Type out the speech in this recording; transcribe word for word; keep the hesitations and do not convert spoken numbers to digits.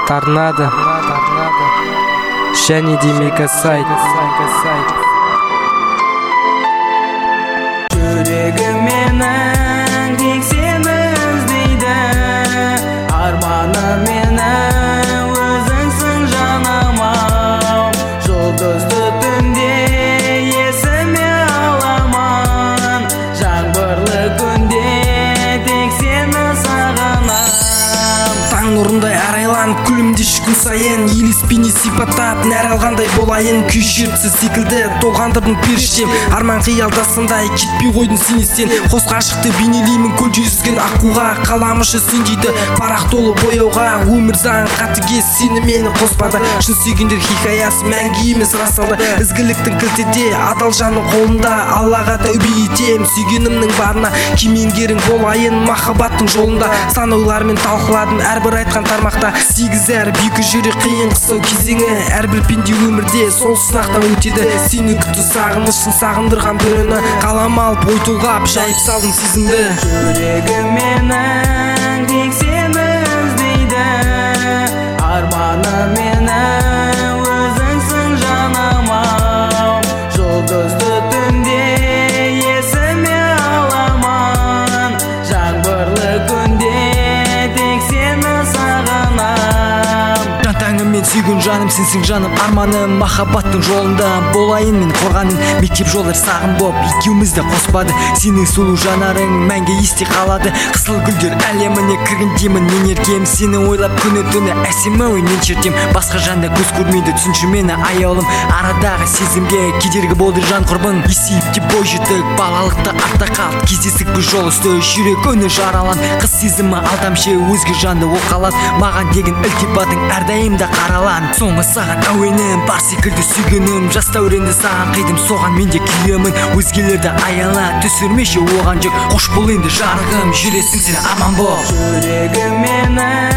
Торнадо және де Мегасайт. Жүрегім менің тек сені іздейді, арманым менің өзіңсің жаным-ау. Жұлдызды түнде есіме аламын, жаңбырлы күнде тек сені сағынам. Таң нұрындай арайланып күлімде күн сайын, елеспейне сипаттап нәр алғандай болайын. Күй шертсіз секілді толғандырдың періштем, арман қиялдасындай кетпей қойдың сенестен. Қос ғашықты бейнелеймін көл жүзген аққуға, қаламышы сен дейді парақ толы бояуға. Өмір заң қатыгез сені мені қоспады, шын сүйгендер хикаясы мәңгі емес расталды. Ізгіліктің кілтіде адал жанның қолында, Аллаға тәубе етем сүйгенімнің барына. Кемеңгерің болайын махаббаттың жолында, сан ойлармен талқыладым әрбір айтқан тармақта. Сегіз әріп екі жүрек қиын қыстау кезеңі, әрбір пенде өмірде сол сынақтан өтеді. Сені күтті сағынышын сағындырған бір үні, қалам алып ой толғап жайып салдым сезімді. Жүрегім менің тек сені іздейді, арманым менің өзіңсің жаным-ау. Жұлдызды түнде есіме аламын, жаңбырлы күнде тек сені сағынам. Жан-тәңім мен сүйген жаным сенсің жаным, арманым махаббаттың жолында болайын мен қорғаның. Мектеп жолдар сағым боп екеумізді қоспады, сенің сұлу жанарың мәңгі есте қалады. Қысыл гүлдер әлеміне кіргендемін мен еркем, сені ойлап күні түні әсем ойын мен шертем. Басқа жанда көз көрмейді түсінші мені аяулым, арадағы сезімге кедергі болды жан құрбың. Есейіпте бой жетік балалықты артта қалды, кездестік біз жол үсті жүрек өні жаралан. Қыз сезімі алдамшы өзге жанды ол қалады, маған деген ілтипатың әрдайымда қаралан. Соңғы саған әуенім бар секілді сүйгенім, жас дәуренді саған қидым соған мен де күйемін. Өзгелерді аяла түсірмеші оған жүк, қош бол енді жарығым, жүресің сен аман бол. Жүрегім менің